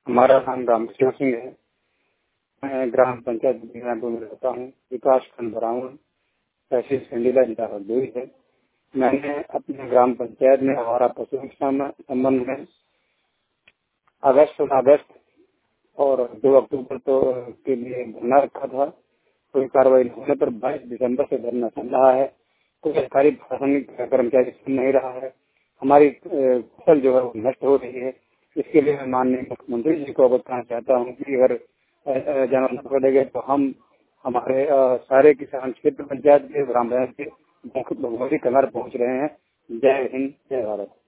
हमारा नाम रामकृष्ण सिंह है। मैं ग्राम पंचायत बीरानपुर में रहता हूँ। विकास खंड बरावन, तहसील सिंडीला, जिला हरदोई है। मैंने अपने ग्राम पंचायत में हमारा पशु के संबंध में अगस्त और 2 अक्टूबर के लिए धरना रखा था। कोई कार्रवाई नहीं होने पर 22 दिसंबर से धरना चल रहा है। कोई सरकारी प्रशासनिक कर्मचारी सुन नहीं रहा है। हमारी फसल जो है वो नष्ट हो रही है। इसके लिए मैं माननीय मुख्यमंत्री जी को अवगत करना चाहता हूँ कि अगर जानवर न पकड़ेंगे तो हम हमारे सारे किसान क्षेत्र पंचायत के ग्राम पंचायत के भगवती कमर पहुँच रहे हैं। जय हिंद, जय भारत।